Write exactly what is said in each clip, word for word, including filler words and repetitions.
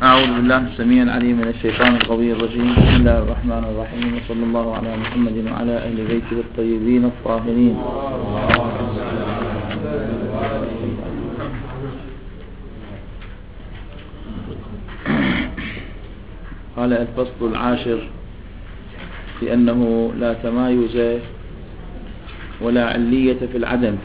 أعوذ بالله السميع العليم من الشيطان القوي الرجيم. بسم الله الرحمن الرحيم، وصلى الله على محمد وعلى أهل بيته الطيبين الطاهرين. قال الفصل العاشر في أنه لا تمايز ولا علية في العدم.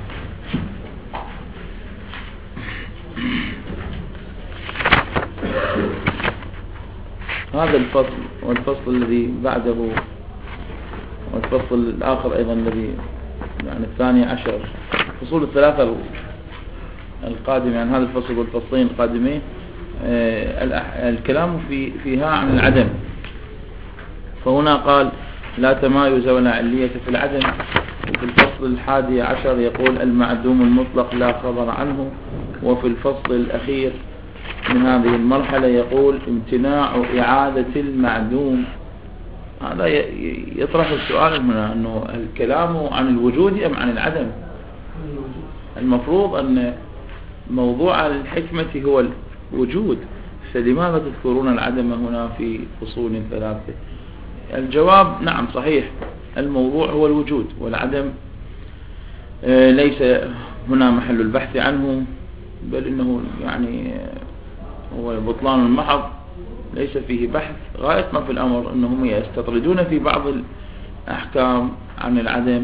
هذا الفصل والفصل الذي بعده والفصل الآخر أيضا الذي يعني الثاني عشر، فصول الثلاثة القادمة عن هذا الفصل والفصلين القادمين الكلام في فيها عن العدم. فهنا قال لا تمايز ولا علية في العدم، وفي الفصل الحادي عشر يقول المعدوم المطلق لا خبر عنه، وفي الفصل الأخير من هذه المرحلة يقول امتناع إعادة المعدوم. هذا يطرح السؤال هنا أنه الكلام عن الوجود أم عن العدم؟ المفروض أن موضوع الحكمة هو الوجود، فلماذا تذكرون العدم هنا في فصول ثلاثة؟ الجواب نعم صحيح، الموضوع هو الوجود، والعدم ليس هنا محل البحث عنه، بل إنه يعني هو بطلان المحض، ليس فيه بحث. غاية ما في الأمر أنهم يستطردون في بعض الأحكام عن العدم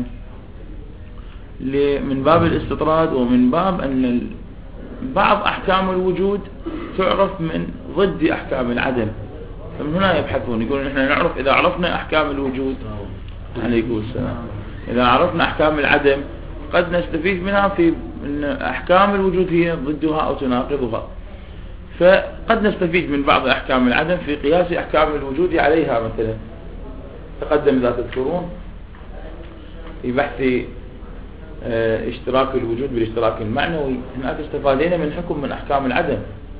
من باب الاستطراد، ومن باب أن بعض أحكام الوجود تعرف من ضد أحكام العدم، فمن هنا يبحثون. يقولون نحن نعرف إذا عرفنا أحكام الوجود عليكم السلام إذا عرفنا أحكام العدم قد نستفيد منها في أن أحكام الوجود هي ضدها أو تناقضها، فقد نستفيد من بعض أحكام العدم في قياس أحكام الوجود عليها. مثلا تقدم إذا تذكرون في بحث اشتراك الوجود بالاشتراك المعنوي، هناك استفادنا من حكم من أحكام العدم.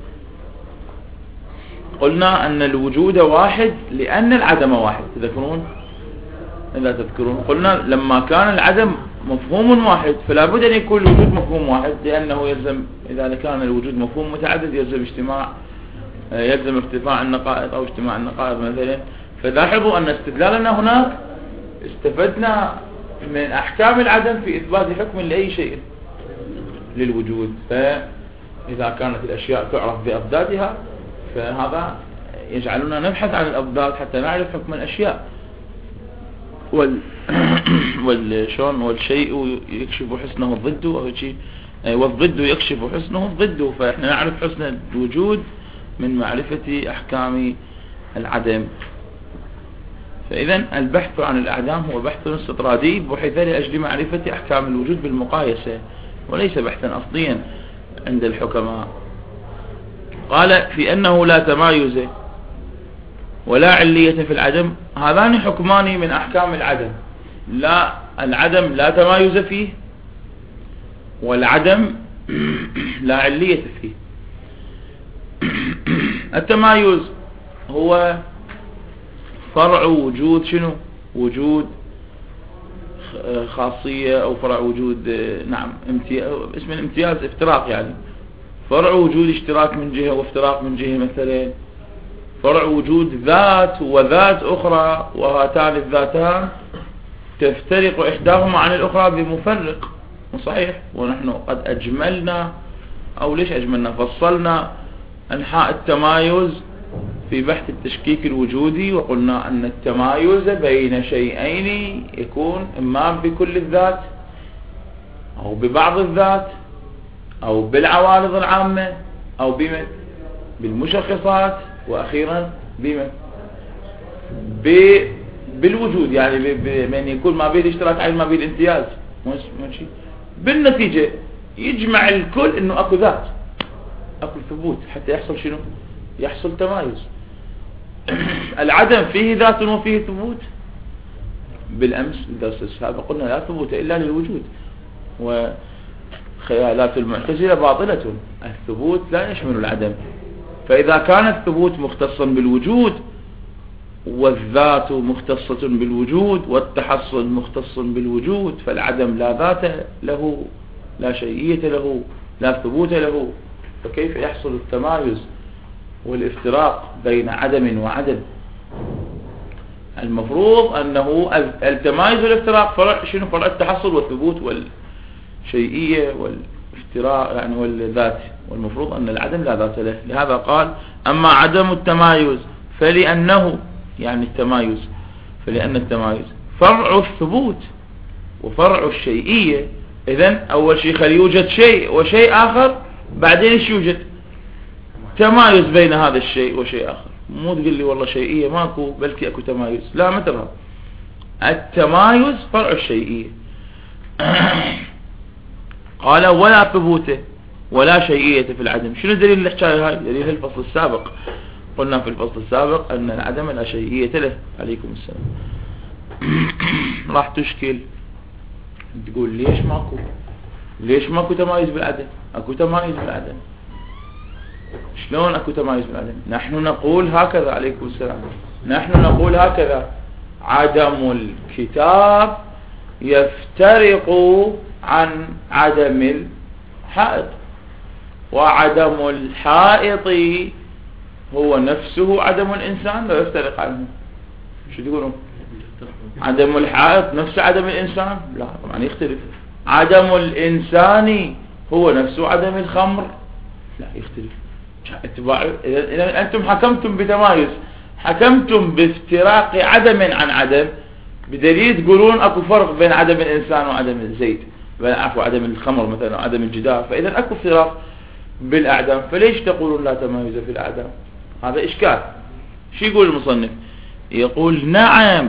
قلنا أن الوجود واحد لأن العدم واحد، تذكرون إذا تذكرون قلنا لما كان العدم مفهوم واحد فلا بد أن يكون الوجود مفهوم واحد، لأنه يلزم إذا كان الوجود مفهوم متعدد يلزم اجتماع يلزم ارتفاع النقائض أو اجتماع النقائض مثلا. فلاحظوا أن استدلالنا هناك استفدنا من أحكام العدم في إثبات حكم لأي شيء للوجود، فإذا كانت الأشياء تعرف بأضدادها فهذا يجعلنا نبحث عن الأضداد حتى نعرف حكم الأشياء. وال والشون والشيء يكشف حسنه الضد، والضد يكشف حسنه الضد، فإحنا نعرف حسن الوجود من معرفة أحكام العدم. فإذا البحث عن الأعدام هو بحث استطرادي بحيث لأجل معرفة أحكام الوجود بالمقايسة، وليس بحثا أصليا عند الحكماء. قال في أنه لا تمايز ولا علية في العدم، هذان حكمان من أحكام العدم. لا العدم لا تمايز فيه، والعدم لا علية فيه. التمايز هو فرع وجود شنو؟ وجود خاصية أو فرع وجود نعم امتياز، اسم الامتياز افتراق، يعني فرع وجود اشتراك من جهة وافتراق من جهة. مثلا فرع وجود ذات وذات أخرى، وهاتان الذاتان تفترق إحداهما عن الأخرى بمفرق، صحيح. ونحن قد أجملنا أو ليش أجملنا فصلنا أنحاء التمايز في بحث التشكيك الوجودي، وقلنا أن التمايز بين شيئين يكون إما بكل الذات أو ببعض الذات أو بالعوارض العامة أو بمن بالمشخصات، وأخيرا بمن بالوجود، يعني من يكون ما بين الاشتراك عين ما بين الامتياز. بالنتيجة يجمع الكل إنه أكو ذات أكو ثبوت حتى يحصل شنو؟ يحصل تمايز. العدم فيه ذات وفيه ثبوت. بالأمس الدرس السابق قلنا لا ثبوت إلا للوجود، وخيالات المعتزلة باطلة، الثبوت لا يشمل العدم. فإذا كان الثبوت مختصا بالوجود، والذات مختصة بالوجود، والتحصل مختص بالوجود، فالعدم لا ذات له، لا شيئية له، لا ثبوت له، فكيف يحصل التمايز؟ والافتراق بين عدم وعدم، المفروض أنه التمايز والافتراق فرع شنو؟ فرع التحصل والثبوت والشيئية والافتراق يعني والذات، والمفروض أن العدم لا ذات له. لهذا قال أما عدم التمايز فلأنه يعني التمايز فلأن التمايز فرع الثبوت وفرع الشيئية. إذن أول شيء خلي يوجد شيء وشيء آخر، بعدين ايش يوجد؟ تمايز بين هذا الشيء وشيء آخر. مو تقول لي والله شيئية ماكو بلكي اكو تمايز، لا ما ترى. التمايز فرع الشيئية. قال ولا ثبوته ولا شيئية في العدم. شنو دليل الحكاية هاي؟ دليل الفصل السابق. قلنا في الفصل السابق أن العدم لا شيئية له. عليكم السلام. راح تشكل تقول ليش ماكو ليش ماكو تمايز بالعدم؟ اكو تمايز بالعدم. شلون اكو تمايز بالعدم؟ نحن نقول هكذا. عليكم السلام. نحن نقول هكذا: عدم الكتاب يفترق عن عدم الحائط، وعدم الحائط هو نفسه عدم الإنسان لا يفترق عنه. شو تقولون؟ عدم الحائط نفس عدم الإنسان؟ لا طبعا يختلف. عدم الإنسان هو نفسه عدم الخمر؟ لا يختلف. إذا أنتم حكمتم بتمايز، حكمتم بافتراق عدم عن عدم، بدليل تقولون اكو فرق بين عدم الإنسان وعدم الزيت، عفوا عدم الخمر مثلا وعدم الجدار، فإذا اكو افتراق بالأعدام، فليش تقولون لا تمايز في الأعدام؟ هذا إشكال. شو يقول المصنف؟ يقول نعم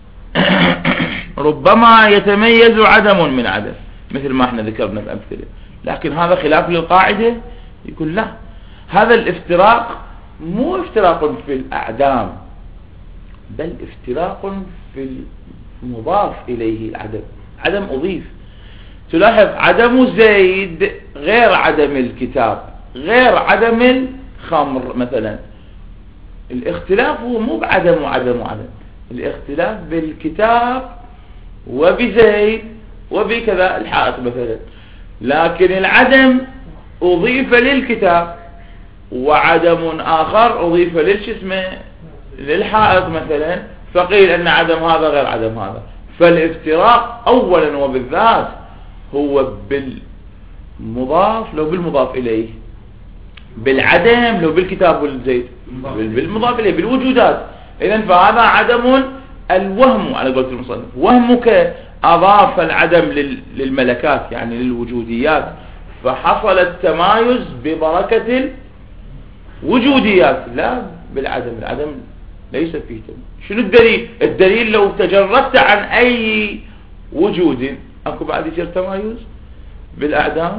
ربما يتميز عدم من عدم مثل ما احنا ذكرنا في الأمثلة، لكن هذا خلاف للقاعدة. يقول لا، هذا الافتراق مو افتراق في الأعدام، بل افتراق في المضاف إليه العدم. عدم أضيف. تلاحظ عدم زيد غير عدم الكتاب غير عدم الخمر مثلا. الاختلاف هو مو بعدم وعدم وعدم، الاختلاف بالكتاب وبزيد وبكذا الحائط مثلا، لكن العدم أضيف للكتاب وعدم آخر أضيف للجسم للحائط مثلا، فقيل أن عدم هذا غير عدم هذا. فالافتراق أولا وبالذات هو بالمضاف لو بالمضاف إليه، بالعدم لو بالكتاب والزيت، بالمضاف إليه بالوجودات. إذن فهذا عدم الوهم على قولة المصنف. وهمك أضاف العدم للملكات يعني للوجوديات، فحصل التمايز ببركة الوجوديات لا بالعدم. العدم ليس فيه تمايز. شنو الدليل؟ الدليل لو تجردت عن أي وجود أكو بعد يصير تمايز بالأعدام.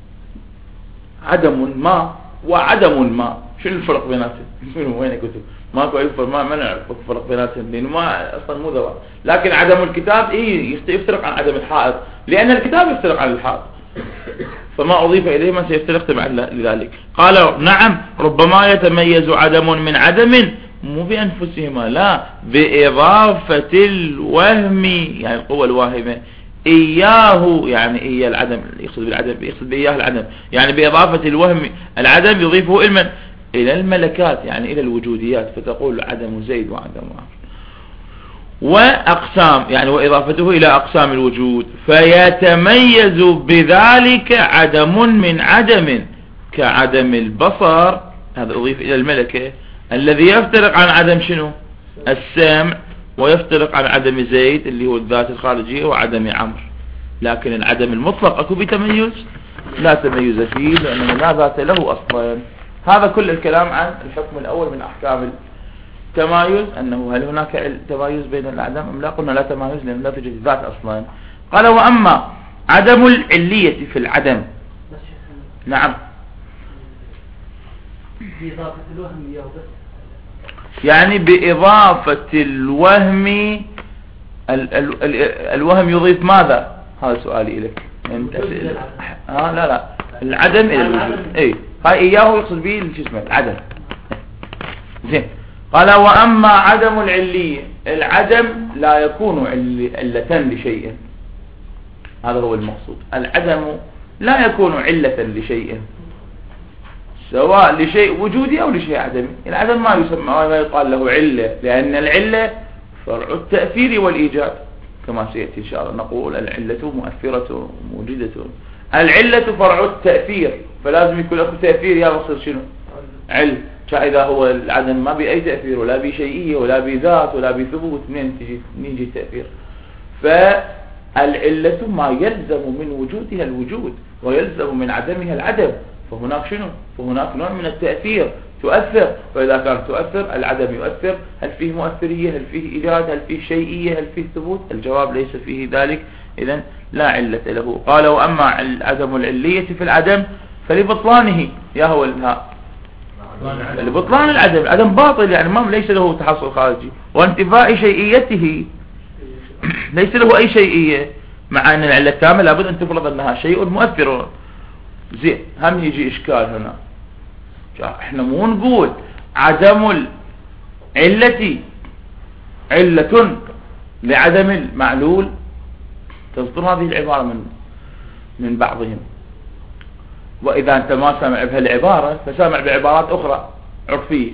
عدم ما وعدم ما، شنو الفرق بيناتهم؟ وين كتب؟ ماكو أي فرق، ما ما نعرف الفرق بيناتهم لأنه ما أصلا مو ذوات. لكن عدم الكتاب إيه يفترق عن عدم الحائط، لأن الكتاب يفترق عن الحائط، فما أضيف إليه ما سيفترق تبعا لذلك. قال نعم ربما يتميز عدم من عدم، مو بأنفسهما، لا، بإضافة الوهم يعني القوة الواهمة إياه، يعني إياه العدم، يقصد بالعدم يقصد بإياه العدم، يعني بإضافة الوهم العدم يضيفه إلى إلى الملكات يعني إلى الوجوديات، فتقول عدم زيد وعدم عمرو. وأقسام يعني وإضافته إلى أقسام الوجود، فيتميز بذلك عدم من عدم كعدم البصر، هذا أضيف إلى الملكة، الذي يفترق عن عدم شنو؟ السمع، ويفترق عن عدم زيد اللي هو الذات الخارجية وعدم عمرو. لكن العدم المطلق أكو بتميز؟ لا تميز فيه لأنه لا ذات له أصلا. هذا كل الكلام عن الحكم الأول من أحكام التمايز، أنه هل هناك تمايز بين الأعدام أم لا؟ قلنا لا تمايز لأنه لا توجد ذات أصلا. قال وأما عدم العلية في العدم. نعم بإضافة الوهم يعني بإضافة الوهم ال ال ال الوهم يضيف ماذا؟ هذا سؤالي إليك. انت ها لا لا العدم إلى الوجود. اي هاي إياه يقصد به الجسم العدم. زين. قال وأما عدم العلية، العدم لا يكون علة لشيء، هذا هو المقصود. العدم لا يكون علة لشيء. سواء لشيء وجودي أو لشيء عدمي. العدم ما يسمى ما يقال له علة، لأن العلة فرع التأثير والإيجاد، كما سيأتي إن شاء الله نقول العلة مؤثرة موجدة. العلة فرع التأثير، فلازم يكون له تأثير يا بصير شنو علم. إذا هو العدم ما بأي تأثير ولا بشيئية ولا بذات ولا بثبوت، منين تجي نيجي التأثير؟ فالعلة ما يلزم من وجودها الوجود ويلزم من عدمها العدم، فهناك شنو؟ فهناك نوع من التأثير تؤثر، فإذا كانت تؤثر العدم يؤثر. هل فيه مؤثرية؟ هل فيه إيجاد؟ هل فيه شيئية؟ هل فيه ثبوت؟ الجواب ليس فيه ذلك، إذن لا علة له. قال وأما عدم العلية في العدم فلبطلانه، يا هو الهاء لبطلان العدم، العدم باطل يعني ما ليس له تحصل خارجي، وانتفاء شيئيته ليس له أي شيئية، مع أن العلة التامة لابد أن تفرض أنها شيء مؤثر. زين، هم يجي إشكال هنا، احنا مو نقول عدم العلة علة لعدم المعلول، تصدر هذه العبارة من من بعضهم. وإذا أنت ما سامع بهالعبارة فسامع بعبارات أخرى عرفية.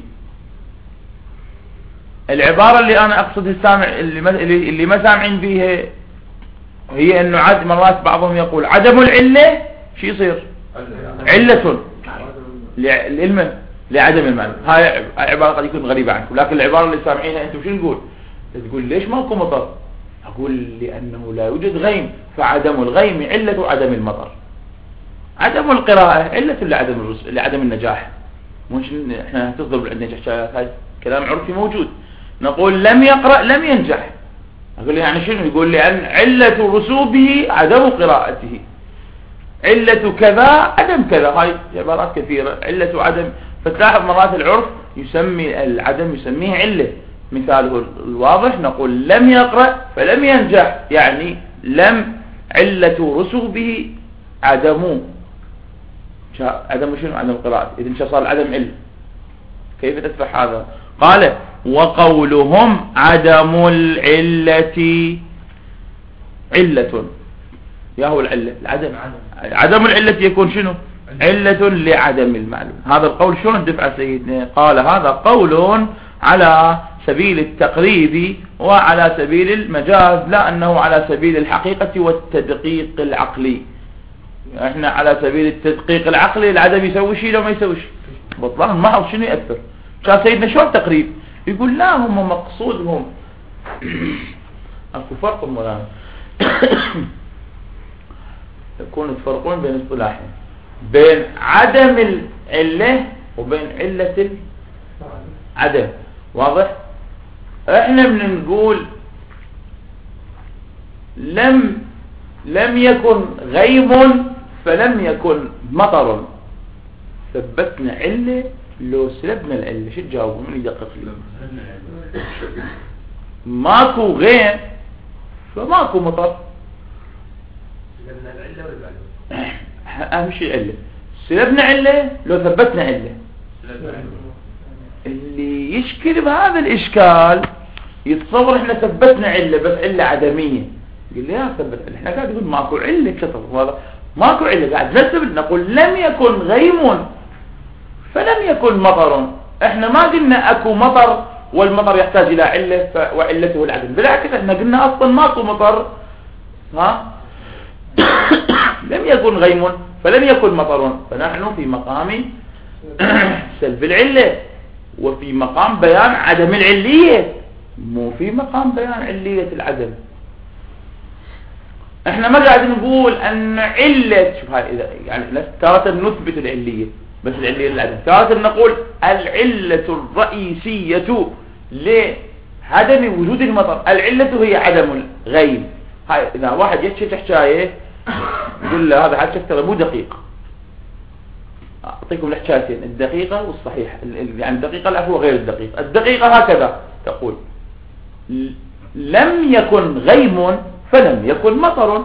العبارة اللي أنا أقصد السامع اللي ما, اللي ما سامعين بيها هي أنه عد مرات بعضهم يقول عدم العلة شو يصير؟ علة للعلم لعدم المعنى. هاي عبارة قد يكون غريبة عنكم، لكن العبارة اللي سامعينها أنتم شو نقول؟ تقول ليش ماكو مطر؟ أقول لأنه لا يوجد غيم، فعدم الغيم علة عدم المطر. عدم القراءة علة لعدم الرس... لعدم النجاح. مش احنا تصدر عندنا شاشات، هاي كلام عرفي موجود. نقول لم يقرأ لم ينجح، أقول يعني شنو؟ يقول لأن علة رسوبه عدم قراءته، علة كذا عدم كذا. هاي عبارات كثيرة، علة عدم. فتلاحظ مرات العرف يسمي العدم يسميه علة. مثاله الواضح نقول لم يقرأ فلم ينجح، يعني لم علة رسوبه عدم عدم شنو؟ عدم قراءة. إذن شو صار العدم علة؟ كيف تدفع هذا؟ قال وقولهم عدم العلة علة، يا هو العلة العدم. عدم العلة يكون شنو؟ علة لعدم المعلوم. هذا القول شلون الدفع سيدنا؟ قال هذا قول على سبيل التقريب وعلى سبيل المجاز، لا أنه على سبيل الحقيقة والتدقيق العقلي. احنا على سبيل التدقيق العقلي العدم يسوي شيء لو ما يسوي شيء بطلان، ما هو شنو يأثر. كان سيدنا شو التقريب؟ يقول لا هم مقصودهم اكو فرق مولانا يكون تفرقون بين اصطلاحين، بين عدم العلة وبين علة العدم. واضح؟ احنا بنقول لم لم يكن غيم فلم يكن مطر، ثبتنا علة لو سلبنا العلة شو تجاوبوا؟ من يدقق لي؟ ماكو غيم فماكو مطر، سلبنا العلة ولا اهم شيء علة. سلبنا علة لو ثبتنا علة. اللي يشكل بهذا الاشكال يتصور احنا ثبتنا علة بس علة عدمية. يقول لي يا ثبت علة، احنا قاعد نقول ماكو علة كتب هذا ماكو علة، قاعد نثبت نقول لم يكن غيم فلم يكن مطر. احنا ما قلنا اكو مطر والمطر يحتاج الى علة وعلته العدم، بالعكس احنا قلنا اصلا ماكو مطر، ها لم يكن غيم فلم يكن مطر. فنحن في مقام سلب العلة وفي مقام بيان عدم العلية، مو في مقام بيان علية العدم. احنا ما قاعد نقول ان علة، شوف هاي اذا يعني تارة نثبت العلية بس العلية للعدم، تارة نقول العلة الرئيسية لعدم وجود المطر العلة هي عدم الغيم. هاي اذا واحد يكشف حكاية يقول له هذا حكي ترى مو دقيق. اعطيكم الحكايتين الدقيقة والصحيحة، يعني الدقيقة العفو غير الدقيقة. الدقيقة هكذا تقول لم يكن غيم فلم يكن مطر،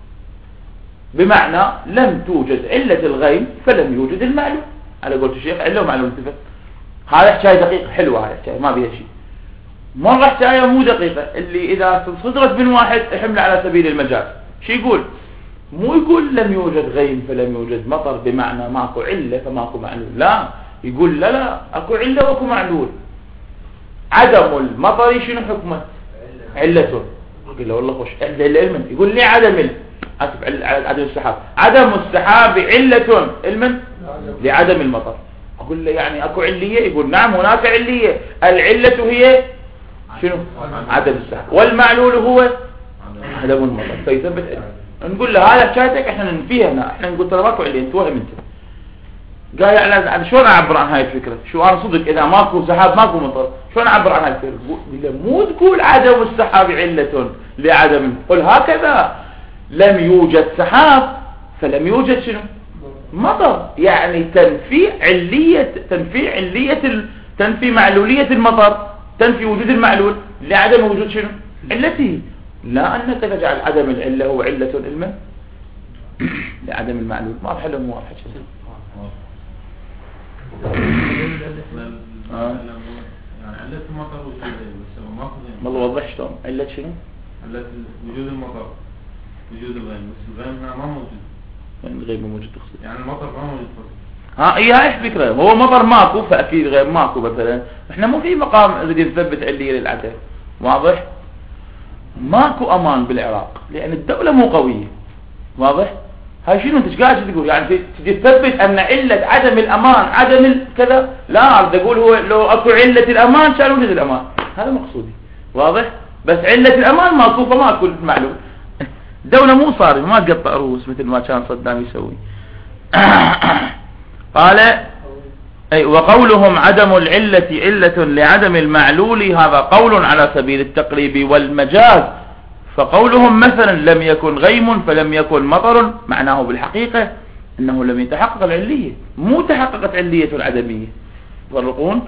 بمعنى لم توجد علة الغيم فلم يوجد المعلوم. أنا قلت الشيخ علة ومعلوم انتفت. هذا حكاية دقيقة حلوة، هذا حكاية ما بيها شيء. مرة حكاية مو دقيقة اللي إذا صدرت من واحد يحمل على سبيل المجاز. شو يقول؟ مو يقول لم يوجد غيم فلم يوجد مطر بمعنى ماكو علة فماكو معلول، لا، يقول لا لا اكو علة واكو معلول. عدم المطر شنو حكمه؟ علته. يقول له والله خوش علم، يقول لي عدم اسف عدم السحاب، عدم السحاب علة علما لعدم المطر. اقول له يعني اكو علية؟ يقول نعم هناك علية، العلة هي شنو؟ عدم السحاب، والمعلول هو عدم المطر، فيثبت علم. نقول له هذا حكايتك احنا ننفيها هنا، احنا نقول ترى ماكو علية، انت وهم انت. قال يعني شلون اعبر عن هاي الفكرة؟ شو انا صدق اذا ماكو سحاب ماكو مطر شلون اعبر عن هاي الفكرة؟ مو تقول عدم السحاب علة لعدم، قل هكذا لم يوجد سحاب فلم يوجد شنو؟ مطر، يعني تنفي علية تنفي علية ال... تنفي معلولية المطر، تنفي وجود المعلول لعدم وجود شنو؟ علته. لا انك تجعل عدم العلة هو علة علما لعدم المعلول. ما بحلهم واضح كذا. اه يعني علة المطر وجود ماكو غيم. ما وضح شلون علة شنو؟ علة وجود المطر وجود الغيم، بس الغيم هنا ما موجود. يعني الغيم موجود تقصد؟ يعني المطر ما موجود فقط. ها اي هاي فكرة، هو مطر ماكو فاكيد غيم ماكو مثلا. احنا مو في مقام نريد نثبت علية للعدم، واضح؟ ماكو امان بالعراق لان الدولة مو قوية، واضح؟ هاي شنو انت قاعد تقول؟ يعني تجي تثبت ان علة عدم الامان عدم الكذا؟ لا، بدي اقول هو لو اكو علة الامان كان وجد الامان، هذا مقصودي، واضح؟ بس علة الامان ماكو فماكو المعلوم. الدولة مو صارمة ما تقطع رؤوس مثل ما كان صدام يسوي. قال اي وقولهم عدم العلة علة لعدم المعلول هذا قول على سبيل التقريب والمجاز. فقولهم مثلا لم يكن غيم فلم يكن مطر معناه بالحقيقة انه لم يتحقق العلية، مو تحققت علية العدمية. يفرقون،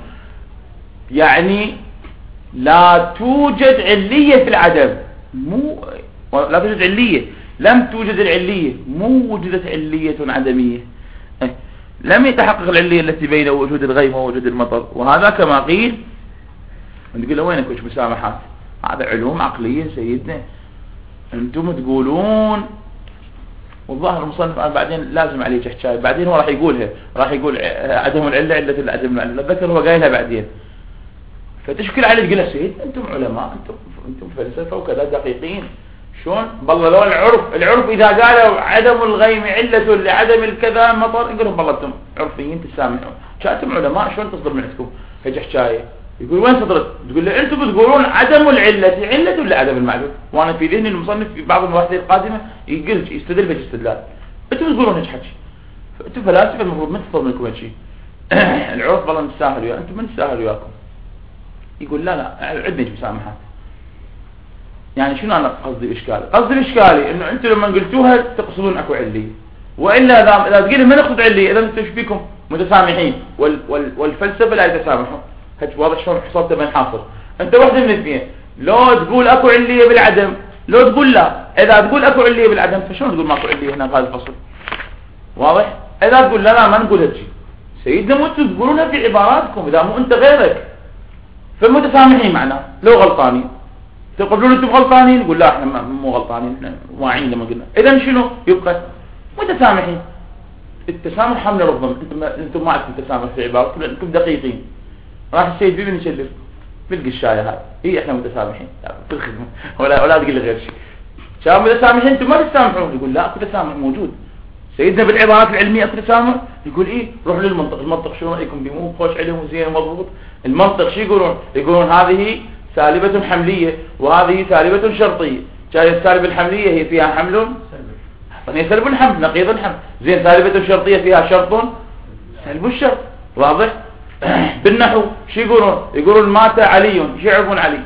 يعني لا توجد علية في العدم، مو لا توجد علية، لم توجد العلية، مو وجدت علية عدمية. لم يتحقق العلية التي بين وجود الغيم ووجود المطر. وهذا كما قيل، نقول له وينك وش مسامحات؟ هذا علوم عقلية سيدنا، انتم تقولون. والظاهر المصنف بعدين لازم عليه حكايه، بعدين هو راح يقولها، راح يقول عدم العله عله العدم المعلول، اتذكر هو قايلها بعدين. فتشكل عليه تقول له سيد انتم علماء، انتم انتم فلسفه وكذا دقيقين، شلون بالله لو العرف العرف اذا قالوا عدم الغيم عله لعدم الكذا مطر يقولون بالله انتم عرفيين تسامحون، انتم علماء شلون تصدر من عندكم هيك حكايه؟ يقول وين صدرت؟ تقول له انتم بتقولون عدم العله عله لعدم المعلول، وانا في ذهني المصنف في بعض المواحد القادمه يقول يستدل بالاستدلال، انتم تقولون هيك حكي، انتم فلاسفه المفروض ما تصدر منكم هيك. العرف بالله نستاهل وياكم، انتم ما نستاهل وياكم. يقول لا لا عندنا مسامحات. يعني شنو انا قصدي اشكالي؟ قصدي اشكالي انه انتم لما قلتوها تقصدون اكو عليه، والا اذا اذا تقول ما نقصد عليه اذا انتم ايش فيكم متسامحين وال وال والفلسفه لا يتسامحون. هيك واضح شلون حصلت بين حاصر. انت واحده من الاثنين، لو تقول اكو عليه بالعدم، لو تقول لا. اذا تقول اكو عليه بالعدم فشلون تقول ماكو عليه هنا بهذا الفصل؟ واضح؟ اذا تقول لا لا ما نقول هيك سيدنا، مو انتم تقولونها في عباراتكم، اذا مو انت غيرك فمتسامحين معنا لو غلطانين. تقولون انتم غلطانين، نقول لا احنا مو غلطانين، احنا واعيين لما قلنا. اذا شنو يبقى؟ متسامحين. التسامح حمل رضم، انتم انتم ما عندكم تسامح في عبارتكم لانكم دقيقين. راح السيد بيبي يسلف بلقي الشاي هاي، هي احنا متسامحين في الخدمه، ولا ولا تقول لي غير شيء. شباب متسامحين انتم ما تسامحون، يقول لا اكو تسامح موجود. سيدنا بالعبارات العلميه اكو تسامح، يقول ايه روح للمنطق، المنطق شو رايكم بيه؟ مو خوش علم وزين ومضبوط. المنطق شو يقولون؟ يقولون هذه سالبة حملية وهذه سالبة شرطية. كانت السالبة الحملية هي فيها حمل هي سلب الحمل نقيض الحمل، زين سالبة شرطية فيها شرط سلب الشرط، واضح؟ بالنحو شو يقولون؟ يقولون مات علي، شو يعرفون علي؟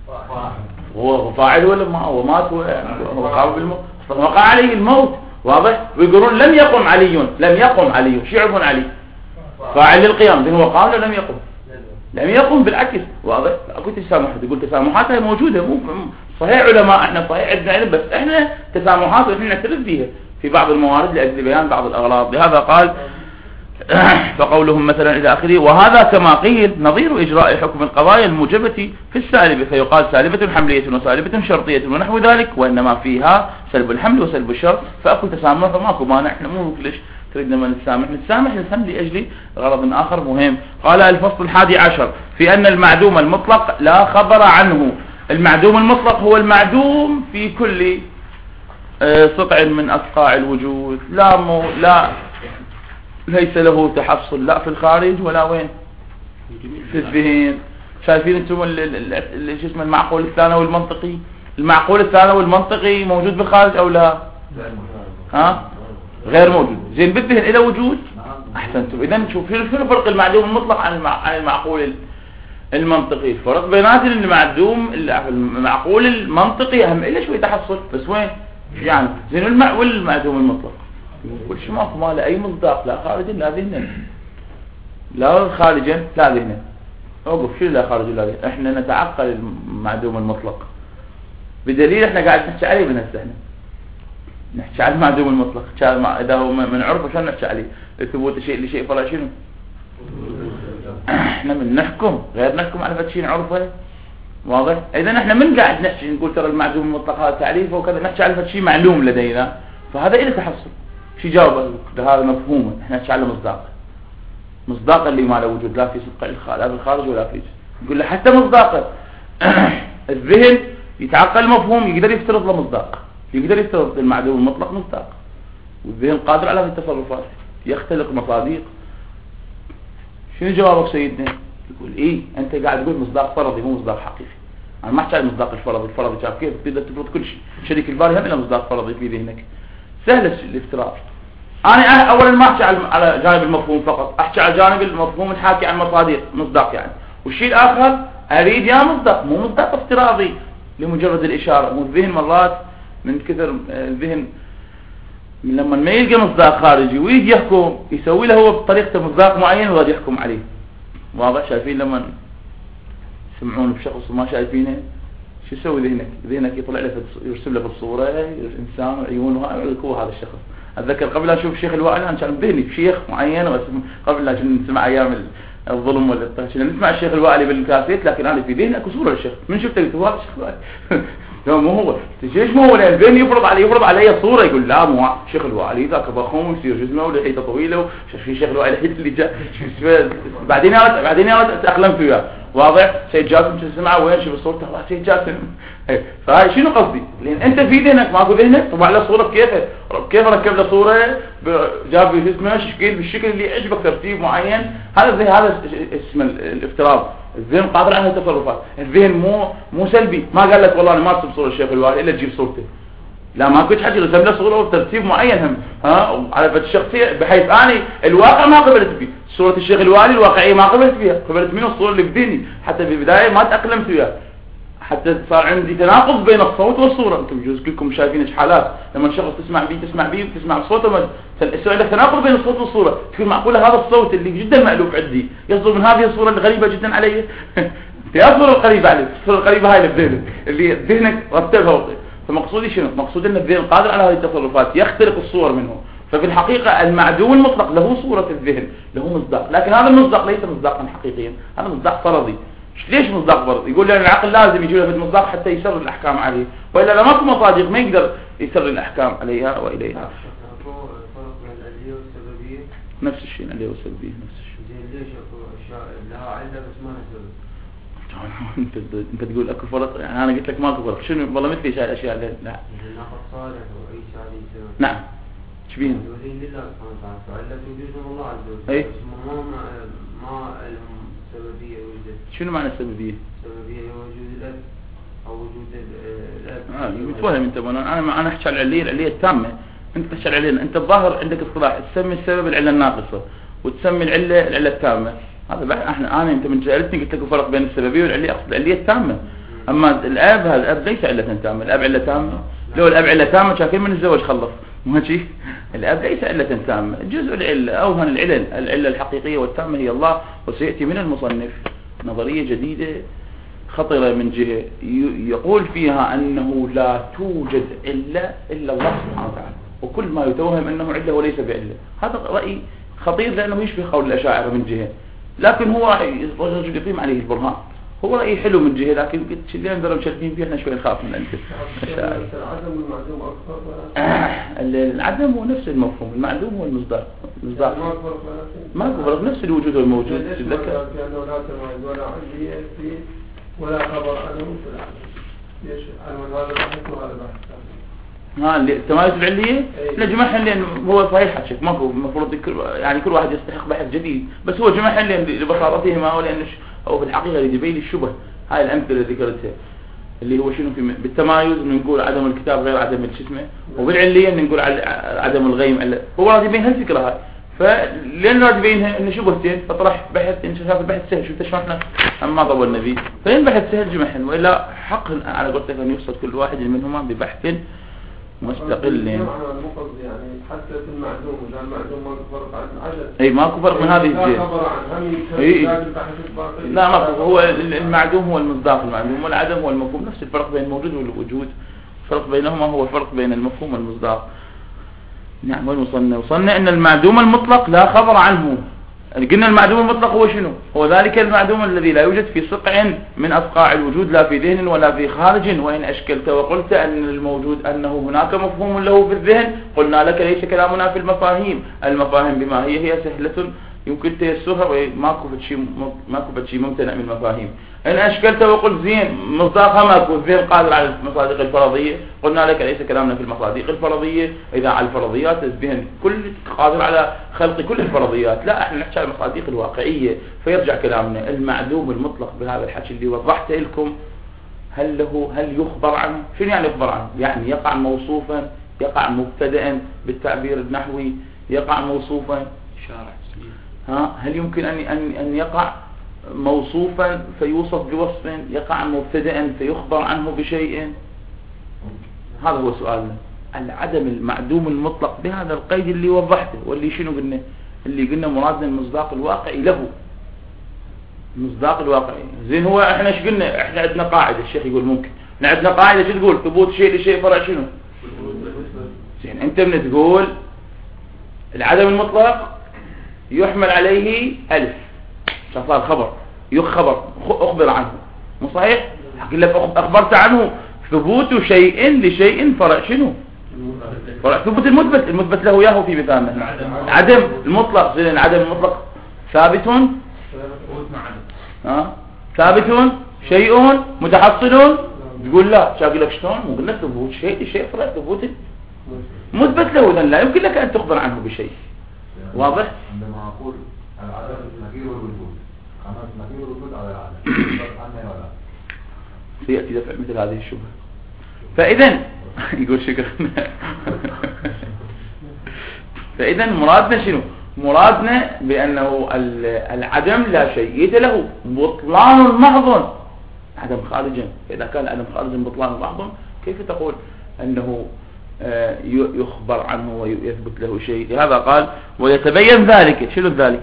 هو فاعل ولا ما هو مات؟ هو قام بالموت، وقع عليه الموت، واضح؟ ويقولون لم يقم علي، لم يقم علي، شو يعرفون علي؟ فاعل للقيام، زين هو قام ولا لم يقم؟ لم يقم، بالعكس، واضح؟ اكو تسامحات، تقول تسامحاتها موجوده، مو صحيح علماء احنا صحيح عندنا علم، بس احنا تسامحات واحنا نعترف بها في بعض الموارد لاجل بيان بعض الاغراض. لهذا قال فقولهم مثلا إلى آخره. وهذا كما قيل نظير إجراء حكم القضايا الموجبة في السالبة، فيقال سالبة حملية وسالبة شرطية ونحو ذلك، وإنما فيها سلب الحمل وسلب الشرط، فأكو تسامح فماكو مانع. احنا مو ليش تريدنا ما نتسامح، نتسامح نسهم لأجل غرض آخر مهم. قال الفصل الحادي عشر في أن المعدوم المطلق لا خبر عنه. المعدوم المطلق هو المعدوم في كل سطع من أسقاع الوجود، لا مو لا ليس له تحصل لا في الخارج ولا وين في الذهن. شايفين انتم اللي شو اسمه المعقول الثانوي والمنطقي؟ المعقول الثانوي والمنطقي موجود بالخارج او لا؟ ها غير موجود. زين بالذهن الى وجود. احسنتم. اذا نشوف شنو فرق المعدوم المطلق عن عن المعقول المنطقي. الفرق بينات المعدوم المعقول المنطقي اهم له شوي تحصل، بس وين يعني زين المعقول المعدوم المطلق كل شيء ماكو ماله اي مصداق، لا خارجا لا ذهنا، لا خارجا لا ذهنا. اوقف شو لا خارج لا ذهنا؟ احنا نتعقل المعدوم المطلق بدليل احنا قاعد نحكي عليه من هسه. احنا نحكي على المعدوم المطلق اذا هو من عرفه شلون نحكي عليه؟ ثبوت شيء لشيء فلا شنو؟ احنا من نحكم غير نحكم على فد شيء نعرفه. واضح؟ اذا احنا من قاعد نحكي نقول ترى المعدوم المطلق هذا تعريفه وكذا، نحكي على فد شيء معلوم لدينا، فهذا إله تحصل. شي جاوبه هذا مفهومه. احنا نحكي على مصداق، مصداق اللي ما له وجود لا في سبق لا بالخارج ولا في. نقول له حتى مصداقه الذهن يتعقل مفهوم يقدر يفترض له مصداق، يقدر يفترض المعدوم المطلق مصداق، والذهن قادر على هذه التصرفات، يختلق مصادق. شنو جوابك سيدنا؟ يقول ايه انت قاعد تقول مصداق فرضي مو مصداق حقيقي. انا ما احكي عن المصداق الفرضي. الفرضي شاف كيف تقدر تفرض كل شيء، شريك الباري هم له مصداق فرضي في ذهنك، سهل الافتراض. انا اولا ما احكي على جانب المفهوم فقط، احكي على جانب المفهوم الحاكي عن مصادق مصداق يعني. والشيء الاخر اريد يا مصداق مو مصداق افتراضي لمجرد الاشاره. مو الذهن مرات من كثر الذهن لما ما يلقى مصداق خارجي ويجي يحكم يسوي له هو بطريقته مصداق معين ويقعد يحكم عليه. واضح؟ شايفين لما يسمعون بشخص وما شايفينه شو يسوي ذهنك؟ ذهنك يطلع له يرسم له في الصوره الانسان عيونه هو هذا الشخص. اتذكر قبل لا اشوف الشيخ الوائل انا كان بذهني بشيخ معين قبل لا نسمع ايام الظلم ولا كنا نسمع الشيخ الوائلي بالكاسيت، لكن انا في ذهني اكو صوره للشيخ من شفته قلت هذا الشيخ الوائلي. لا مو هو. ليش مو هو؟ لان الذهن يفرض علي يفرض علي صوره يقول لا مو الشيخ الوائلي ذاك ضخم ويصير جسمه ولحيته طويله وشوف الشيخ الوائلي اللي جاء بعدين انا بعدين انا تاقلمت وياه. واضح؟ سيد جاسم تسمع وين شوف صورته والله سيد جاسم. فهاي شنو قصدي؟ لان انت في ذهنك ماكو ذهنك طبع له صوره بكيفه كيف ركب له صوره جاب لي اسمه شكل بالشكل اللي يعجبك ترتيب معين. هذا هذا اسم الافتراض. الذهن قادر على التصرفات. الذهن مو مو سلبي، ما قال لك والله انا ما ارسم صوره الشيخ الوائلي الا تجيب صورته، لا ما كنت حاجه رسم له صوره وترتيب معين هم ها على فد الشخصيه بحيث اني الواقع ما قبلت فيه. صوره الشيخ الوائلي الواقعيه ما قبلت فيها، قبلت منه الصوره اللي بذهني. حتى في البدايه ما تاقلمت وياه، حتى صار عندي تناقض بين الصوت والصوره. انتم بجوز كلكم شايفين ايش حالات لما شخص تسمع بيه تسمع بيه وتسمع صوته يصير عندك تناقض بين الصوت والصوره. تقول معقوله هذا الصوت اللي جدا مألوف عندي يصدر من هذه الصوره الغريبه جدا علي؟ يا الصوره القريبه عليك، الصوره القريبه هاي لذهنك اللي ذهنك رتبها. فمقصودي شنو؟ مقصود ان الذهن قادر على هذه التصرفات يختلق الصور منه. ففي الحقيقه المعدوم المطلق له صوره الذهن له مصداق، لكن هذا المصداق ليس مصداقا حقيقيا، هذا مصداق فرضي. ليش مصداق فرضي؟ يقول لي العقل لازم يجي له مصداق حتى يسر الاحكام عليه، والا لو ماكو مصادق ما يقدر يسر الاحكام عليها واليها. نفس الشيء العليه والسلبيه نفس الشيء. ليش اكو اشياء لها عله بس ما لها سبب؟ انت انت تقول اكو فرق، يعني انا قلت لك ماكو فرق. شنو والله مثلي هاي الاشياء؟ لا ناقض صالح وعيسى عليه السلام. نعم ايش بين؟ يقولين لله سبحانه وتعالى فعلة وجودهم الله عز وجل. اي ما ما لهم سببيه وجود. شنو معنى السببيه؟ السببيه هي وجود الاب او وجود الاب. اه متفهم انت. انا انا انا احكي على العليه العليه التامه، انت تحكي على العليه. انت الظاهر عندك اصطلاح تسمي السبب العله الناقصه وتسمي العله العله التامه. هذا احنا انا انت من سالتني قلت لك فرق بين السببيه والعليه، اقصد العليه التامه. اما الاب هذا الاب ليس عله تامه. الاب عله تامه لو الاب عله تامه كان من الزواج خلص ماشي. الاب ليس عله تامه، جزء العله اوهن العلل. العله الحقيقيه والتامه هي الله. وسياتي من المصنف نظريه جديده خطره من جهه يقول فيها انه لا توجد الا الا الله سبحانه وتعالى، وكل ما يتوهم انه عله وليس بعله. هذا راي خطير لأنه يشبه قول الأشاعرة من جهة، لكن هو رجل يقيم عليه البرهان، هو رأيه حلو من جهة، لكن قلت شلين ذرا مشرفين فيه احنا شوي نخاف من أنت. العدم والمعدوم أكثر العدم هو نفس المفهوم، المعدوم هو المصداق. المصداق ما هو فرق، نفس الوجود والموجود. تذكر لأنه لا تميز ولا علية في ولا خبر عنه في العدم. ليش؟ أنا هذا بحث وهذا بحث. ها التمايز العلية لا جمعهم، لأن هو صحيح حكي ما هو المفروض يعني كل واحد يستحق بحث جديد، بس هو جمعهم لأن لبساطتهما أو لأن أو في الحقيقة يبين الشبه. هاي الأمثلة اللي ذكرتها اللي هو شنو في بالتمايز إنه نقول عدم الكتاب غير عدم الشتمة، وبالعلية إنه نقول عدم الغيم. هو راضي يبين هالفكرة هاي، فلأن راضي يبينها إنه شبهتين فطرح بحث. إن شاف البحث سهل، شفت شو إحنا ما طولنا فيه، فين بحث سهل جمعهم، وإلا حق على قولتك أن يقصد كل واحد منهما ببحث مستقل. يعني حتى في المعدوم ولا المعدوم ما فرق عن العدد. اي ماكو فرق من هذه الجهه. لا خبر عن هم إيه. الباقي. لا ماكو، هو المعدوم هو المصداق المعدوم، والعدم هو المفهوم. نفس الفرق بين الموجود والوجود، الفرق بينهما هو الفرق بين المفهوم والمصداق. نعم. وين وصلنا؟ وصلنا ان المعدوم المطلق لا خبر عنه. قلنا المعدوم المطلق هو شنو؟ هو ذلك المعدوم الذي لا يوجد في صقع من أصقاع الوجود، لا في ذهن ولا في خارج. وإن أشكلت وقلت أن الموجود أنه هناك مفهوم له في الذهن، قلنا لك ليس كلامنا في المفاهيم. المفاهيم بما هي هي سهلة يمكن تيسرها، وماكو شيء ماكو شيء ممتنع من المفاهيم. إن أشكلت وقلت زين مصداقها ماكو، الذهن قادر على المصادق الفرضية، قلنا لك ليس كلامنا في المصادق الفرضية. إذا على الفرضيات الذهن كل قادر على خلق كل الفرضيات، لا احنا نحكي على المصادق الواقعية. فيرجع كلامنا المعدوم المطلق بهذا الحكي اللي وضحته لكم، هل له هل يخبر عنه؟ شنو يعني يخبر عنه؟ يعني يقع موصوفا، يقع مبتدأ بالتعبير النحوي، يقع موصوفا شارع. ها هل يمكن أن أن أن يقع موصوفا فيوصف بوصف، يقع مبتدأ فيخبر عنه بشيء؟ هذا هو سؤالنا. العدم المعدوم المطلق بهذا القيد اللي وضحته، واللي شنو قلنا؟ اللي قلنا مرادنا المصداق الواقعي له، المصداق الواقعي. زين هو احنا ايش قلنا؟ احنا عندنا قاعده، الشيخ يقول ممكن احنا عندنا قاعده شو تقول؟ ثبوت شيء لشيء فرع شنو؟ زين انت من تقول العدم المطلق يحمل عليه ألف، صار خبر يخبر أخبر عنه، مو صحيح؟ أقول لك أخبرت عنه ثبوت شيء لشيء فرع شنو؟ فرع ثبوت المثبت، المثبت له ياهو في مثالنا عدم المطلق. زين العدم المطلق ثابت ها ثابت شيء متحصل، تقول لا. شو أقول لك شلون؟ مو قلنا ثبوت شيء لشيء فرع ثبوت مثبت له، إذن لا يمكن لك أن تخبر عنه بشيء. واضح؟ عندما أقول العدم نكير الوجود، خمس نكير الوجود على العدم عنه ولا سيأتي دفع مثل هذه الشبهة. فإذن يقول شكرا. فإذن مرادنا شنو؟ مرادنا بأنه العدم لا شيء له، بطلان محض، عدم خارجا. فإذا كان العدم خارجا بطلان محض، كيف تقول أنه يخبر عنه ويثبت له شيء؟ لهذا قال ويتبين ذلك. شنو ذلك؟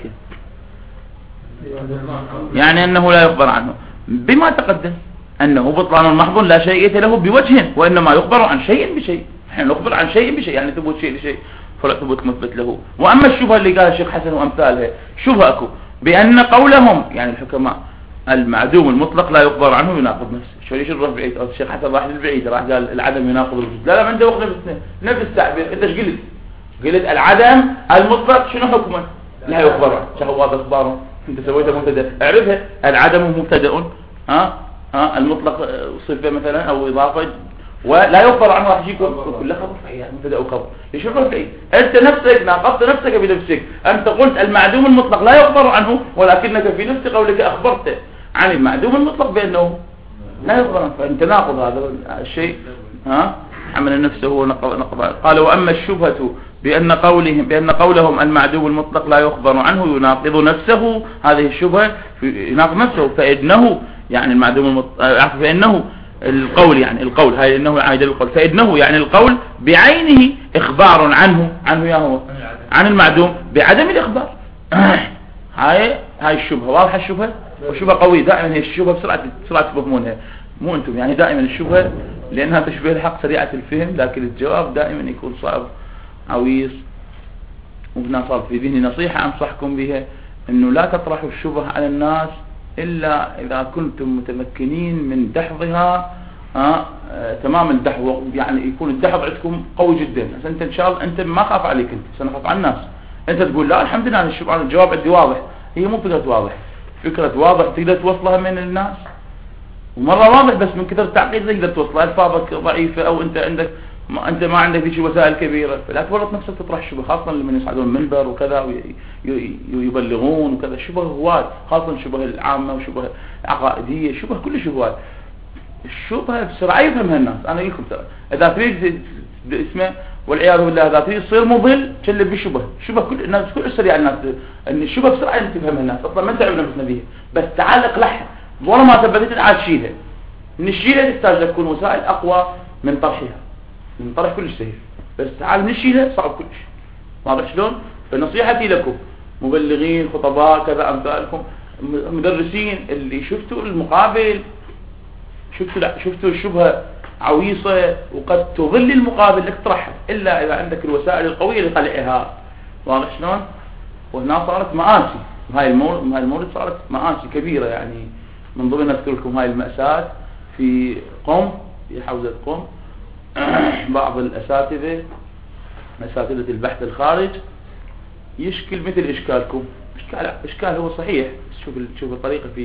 يعني أنه لا يخبر عنه بما تقدم، أنه بطلان محض لا شيء له بوجه، وإنما يخبر عن شيء بشيء. نحن نخبر عن شيء بشيء، يعني ثبوت شيء لشيء فلا ثبوت مثبت له. وأما الشبهة اللي قال الشيخ حسن وأمثالها، شبهة أكو بأن قولهم يعني الحكماء المعدوم المطلق لا يخبر عنه يناقض نفسه. شو ليش نروح بعيد؟ أو الشيخ حسن راح للبعيد، راح قال العدم يناقض الوجود. لا لا، من دوق نفس نفس التعبير. أنت ايش قلت؟ قلت العدم المطلق شنو حكمه؟ لا يخبر عنه. شو هذا إخباره؟ أنت سويته مبتدأ، اعرفها. العدم مبتدأ، ها ها المطلق صفة مثلا أو إضافة، ولا يخبر عنه. راح يجيك كل خبر صحيح مبتدأ وخبر. ليش نروح بعيد؟ أنت نفسك ناقضت نفسك بنفسك. أنت قلت المعدوم المطلق لا يخبر عنه، ولكنك في نفس قولك أخبرت عن المعدوم المطلق بأنه لا يخبر عنه، فأنت ناقض هذا الشيء. ها عمل نفسه هو نقض. قال وأما الشبهة بأن قولهم بأن قولهم المعدوم المطلق لا يخبر عنه يناقض نفسه، هذه الشبهة يناقض نفسه. فإنه يعني المعدوم المطلق، فإنه القول يعني القول هاي إنه عايد القول، فإنه يعني القول بعينه إخبار عنه عنه يا هو عن المعدوم بعدم الإخبار. هاي هاي الشبهة واضحة. الشبهة والشبهة قوية دائما، هي الشبهة بسرعة بسرعة تفهمونها، مو أنتم يعني. دائما الشبهة لأنها تشبه الحق سريعة الفهم، لكن الجواب دائما يكون صعب عويص ممكن صارت في ذهني نصيحة أنصحكم بها، أنه لا تطرحوا الشبه على الناس إلا إذا كنتم متمكنين من دحضها آه آه تمام الدحض، يعني يكون الدحض عندكم قوي جدا. أنت إن شاء الله أنت ما خاف عليك، أنت سنخاف على الناس. أنت تقول لا الحمد لله الشبه، الجواب عندي واضح. هي مو فكرة واضح، فكرة واضح تقدر توصلها من الناس، ومرة واضح بس من كثر التعقيد تقدر توصلها. ألفاظك ضعيفة أو أنت عندك ما أنت ما عندك ذيك وسائل كبيرة، فلا تورط نفسك تطرح شبه، خاصة لما يصعدون المنبر وكذا ويبلغون وكذا. شبه هواي، خاصة شبه العامة وشبه عقائدية، شبه كل شبهات. الشبهة بسرعة يفهمها الناس. أنا لكم ترى إذا تريد اسمه والعياذ بالله إذا تريد تصير مضل تشلب بشبه، شبه كل الناس كل سريع الناس إن الشبه بسرعة تفهمها الناس، أصلا ما تعب نفسنا بيها، بس تعال اقلعها والله ما ثبتت تعال شيلها. من الشيلة تحتاج تكون وسائل أقوى من طرحها، من طرح كل شيء، بس تعال نشيلها صعب كل شيء. واضح شلون؟ فنصيحتي لكم مبلغين خطباء كذا أمثالكم مدرسين اللي شفتوا المقابل، شفتوا لا شفتوا الشبهة عويصة وقد تظل المقابل لك طرحها، إلا إذا عندك الوسائل القوية لقلعها. واضح شلون؟ وهنا صارت مآسي، هاي المورد هاي المورد صارت مآسي كبيرة. يعني من ضمن أذكر لكم هاي المأساة في قم، في حوزة قم بعض الأساتذة أساتذة البحث الخارج يشكل مثل إشكالكم. إشكال إشكال هو صحيح، شوف شوف الطريقة في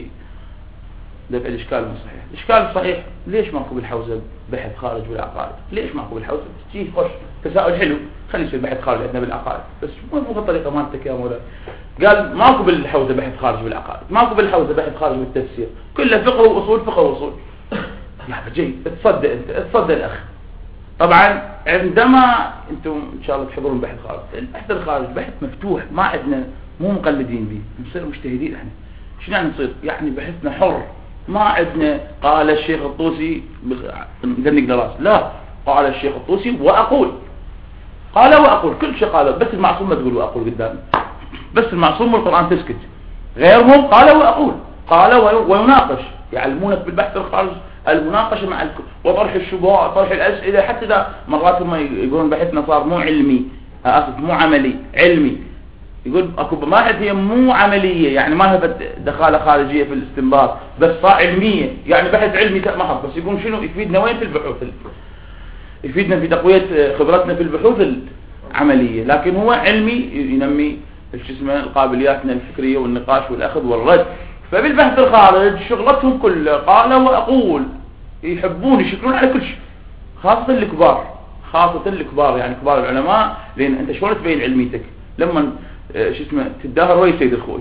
دفع الإشكال مو صحيح. الإشكال صحيح، ليش ماكو بالحوزة بحث خارج بالعقائد؟ ليش ماكو بالحوزة؟ تجي خوش تساؤل حلو، خلي يصير بحث خارج عندنا بالعقائد، بس مو مو بالطريقة مالتك يا مولانا. قال ماكو بالحوزة بحث خارج بالعقائد، ماكو بالحوزة بحث خارج بالتفسير، كله فقه وأصول فقه وأصول. يا بجي تصدق أنت تصدق الأخ. طبعا عندما انتم ان شاء الله تحضرون بحث خارج، البحث الخارج بحث مفتوح، ما عندنا مو مقلدين به، نصير مجتهدين احنا. شنو يعني نصير؟ يعني بحثنا حر، ما عندنا قال الشيخ الطوسي نقنق لراس، لا، قال الشيخ الطوسي واقول، قال واقول كل شيء قال، بس المعصوم ما تقول واقول قدامي، بس المعصوم والقرآن تسكت. غيرهم قال واقول، قال ويناقش، يعلمونك بالبحث الخارج المناقشة مع الكل وطرح الشبهات، طرح الأسئلة. حتى إذا مرات هم يقولون بحثنا صار مو علمي، أسف مو عملي، علمي. يقول أكو مباحث هي مو عملية، يعني ما هي دخالة خارجية في الاستنباط، بس صار علمية، يعني بحث علمي محض. بس يقول شنو يفيدنا وين في البحوث، يفيدنا في تقوية خبرتنا في البحوث العملية، لكن هو علمي ينمي شو اسمه القابلياتنا الفكرية والنقاش والأخذ والرد. فبالبحث الخارج شغلتهم كلها قال وأقول، يحبون يشكلون على كل شيء، خاصة الكبار، خاصة الكبار يعني كبار العلماء. لأن أنت شلون تبين علميتك لما شو اسمه تتداهر ويا سيد أخوي،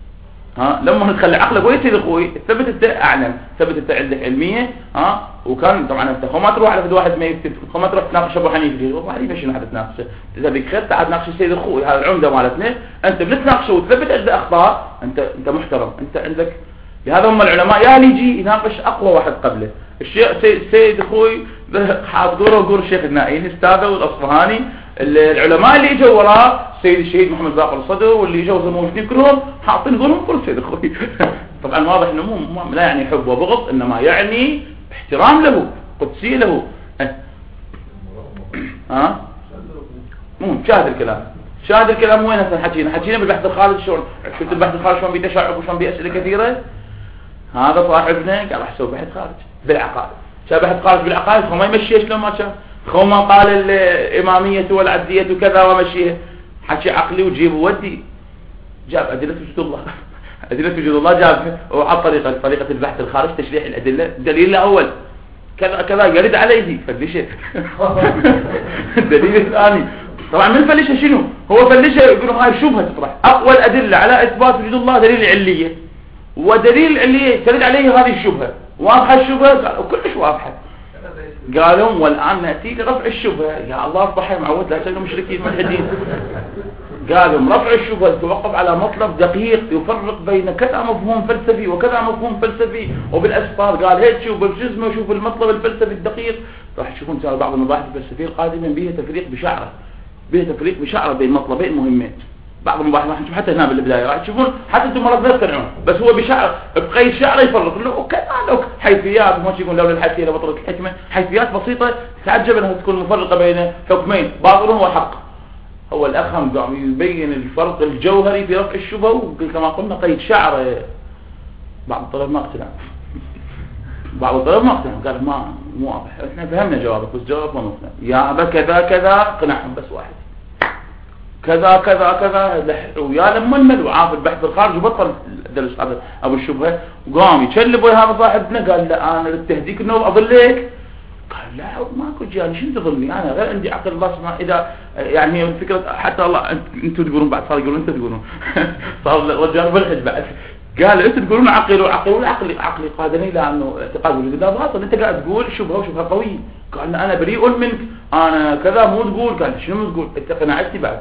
ها لما تخلي عقلك ويا سيد أخوي ثبت أنت أعلم، ثبت أنت عندك علمية. ها وكان طبعا أنت خو ما تروح على واحد ما يكتب، خو ما تروح تناقش أبو حنيفة، أبو حنيفة شنو حتناقشه؟ إذا بك خير تعال تناقش سيد أخوي، هذا العمدة مالتنا. أنت بتناقشه وتثبت عنده أخطاء، أنت أنت محترم، أنت عندك. لهذا هم العلماء يا يجي يناقش أقوى واحد قبله. الشيخ سيد, سيد أخوي حاضره وقول الشيخ النائين استاذه والأصفهاني، العلماء اللي اجوا وراه سيد الشهيد محمد باقر الصدر واللي اجوا زموجين كلهم حاطين قولهم كل سيد أخوي. طبعا واضح انه مو لا يعني حب وبغض، انما يعني احترام له، قدسية له. ها مو شاهد الكلام، شاهد الكلام وين هسه حكينا حكينا بالبحث الخارجي. شلون شفت البحث الخارجي شلون بيتشعب وشلون بأسئلة كثيرة. هذا صاحبنا قال راح اسوي بحث خارج بالعقائد، شاف بحث خارج بالعقائد هو ما يمشيها شلون ما شاف، هو ما قال الإمامية والعبدية وكذا ومشيها، حكي عقلي وجيب وودي، جاب أدلة وجود الله أدلة وجود الله جاب وعط طريقة طريقة البحث الخارج تشريح الأدلة. الدليل الأول كذا كذا يرد عليه فلشه. الدليل الثاني طبعا من فلشه شنو؟ هو فلشه يقولون هاي شبهة تطرح أقوى الأدلة على إثبات وجود الله دليل العلية، ودليل العلية ترد عليه هذه الشبهة. واضحة الشبهة وكلش واضحة. قالوا والآن نأتي لرفع الشبهة. يا الله اصبح معود لا تكونوا مشركين ملحدين. قالوا رفع الشبهة يتوقف على مطلب دقيق يفرق بين كذا مفهوم فلسفي وكذا مفهوم فلسفي وبالأسفار. قال هيك شوف بالجزمة شوف المطلب الفلسفي الدقيق. راح تشوفون بعض المباحث الفلسفية القادمة بها تفريق بشعرة، بها تفريق بشعرة بين مطلبين مهمين. بعض المباحث راح نشوف حتى هنا بالبداية راح تشوفون حتى انتم مرات لا تقتنعون، بس هو بشعر بقي شعر يفرق له وكذا له حيثيات. ما يقول لولا الحيثية لبطلت الحكمة، حيثيات بسيطة تعجب انها تكون مفرقة بين حكمين باطل وحق. هو الأخم قام يبين الفرق الجوهري في رفع الشبهة، وكما قلنا قيد شعره. بعض الطلاب ما اقتنع بعض الطلاب ما اقتنع قال ما مو واضح. احنا فهمنا جوابك بس جواب ما مقتنع. يا أبا كذا كذا قنعهم بس واحد كذا كذا كذا ويا لما المل وعاف البحث الخارج وبطل درس هذا ابو الشبهه، وقام يكلم ويا هذا صاحبنا قال لا انا للتهديك انه اضلك. قال لا ماكو جاني شنو تظلني انا غير عندي عقل الله سبحانه. اذا يعني هي الفكره حتى الله انتم تقولون بعد صار يقولون انت تقولون صار الرجال ملحد بعد. قال انتم تقولون عقل وعقل والعقل عقلي قادني لانه اعتقاد وجود الله باطل. انت قاعد تقول شبهه وشبهه قويه. قال انا بريء منك انا كذا مو تقول. قال شنو تقول انت قناعتي بعد.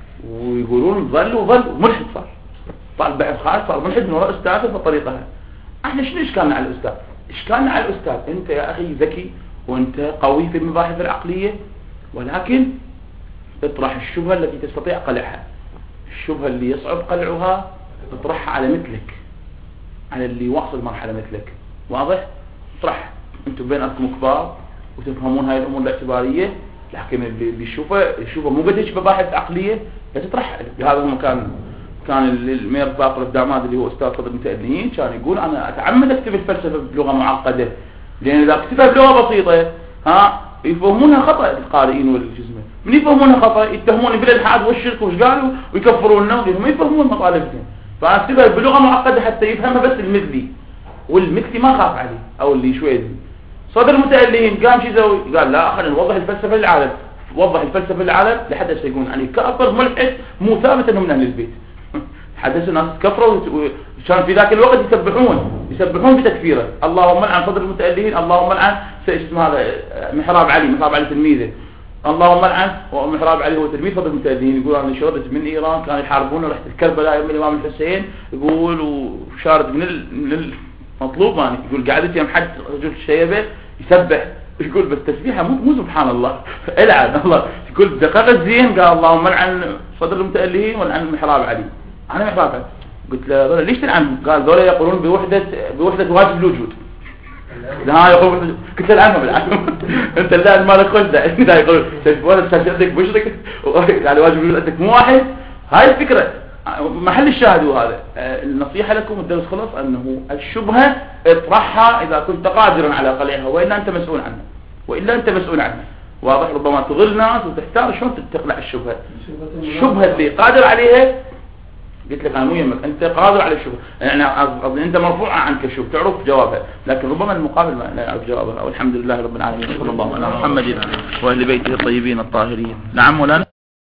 ويقولون ظل وظل ملحد صار طالب بحث خارج صار ملحد من وراء استاذه بطريقها. احنا شنو اشكالنا على الاستاذ؟ اشكالنا على الاستاذ انت يا اخي ذكي وانت قوي في المباحث العقليه، ولكن اطرح الشبهه التي تستطيع قلعها. الشبهه اللي يصعب قلعها اطرحها على مثلك، على اللي واصل مرحله مثلك. واضح؟ اطرح انتم بيناتكم كبار وتفهمون هاي الامور الاعتباريه، لكن اللي يشوفه يشوفه مو قديش بباحث عقليه تطرح. بهذا المكان كان المير باقر الدعماد اللي هو استاذ طب المتألهين كان يقول انا اتعمد اكتب الفلسفه بلغه معقده، لان اذا كتبها بلغه بسيطه ها يفهمونها خطا القارئين والجزمه. من يفهمونها خطا يتهموني بالالحاد والشرك وش قالوا ويكفروننا وما يفهمون مطالبهم. فانا اكتبها بلغه معقده حتى يفهمها بس المثلي، والمثلي ما خاف عليه او اللي شوي صدر المتألهين قام شو يسوي؟ قال لا خلينا نوضح الفلسفه للعالم. وضح الفلسفه للعالم لحد هسه يقولون يعني كافر ملحد مو ثابت انه من اهل البيت. حدث الناس كفروا وكان في ذاك الوقت يسبحون يسبحون بتكفيره. اللهم لعن صدر المتألهين، اللهم لعن اسمه هذا محراب علي محراب علي تلميذه، اللهم لعن محراب علي هو تلميذ صدر المتألهين. يقول انا شردت من ايران كانوا يحاربون رحت الكربلاء يوم الامام الحسين يقول وشارد من من المطلوب يعني يقول قعدت يوم حد رجل شيبه يسبح يقول بس تسبيحه مو مو سبحان الله العن الله. يقول دقق الزين قال اللهم لعن صدر المتألهين ولعن محراب علي. انا محراب علي قلت له ليش تلعنهم؟ قال ذولا يقولون بوحده بوحده واجب الوجود. لا يقول قلت له العنهم العنهم انت لا مالك خلده انت يقول ولا تشهدك بشرك يعني واجب الوجود عندك مو واحد. هاي الفكره محل الشاهد هذا. النصيحه لكم الدرس خلص انه الشبهه اطرحها اذا كنت قادرا على قلعها، والا انت مسؤول عنها والا انت مسؤول عنها. واضح؟ ربما تضل ناس وتحتار شلون تقلع الشبهه. الشبهه اللي قادر عليها قلت لك انا مو يهمك انت قادر على الشبهه يعني انت مرفوعه عنك الشبهه تعرف جوابها، لكن ربما المقابل ما لا يعرف جوابها. والحمد لله رب العالمين صلى الله على محمد واهل بيته الطيبين الطاهرين. نعم ولا